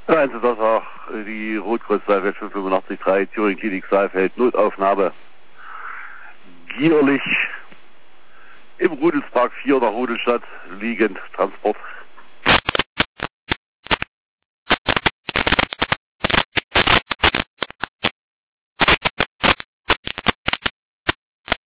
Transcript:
Ja, Einsatz auch die Rotkreuz-Saalfeld 583 Thüringen Klinik Saalfeld, Notaufnahme. Gierlich im Rudelspark 4 nach Rudelstadt, liegend, Transport.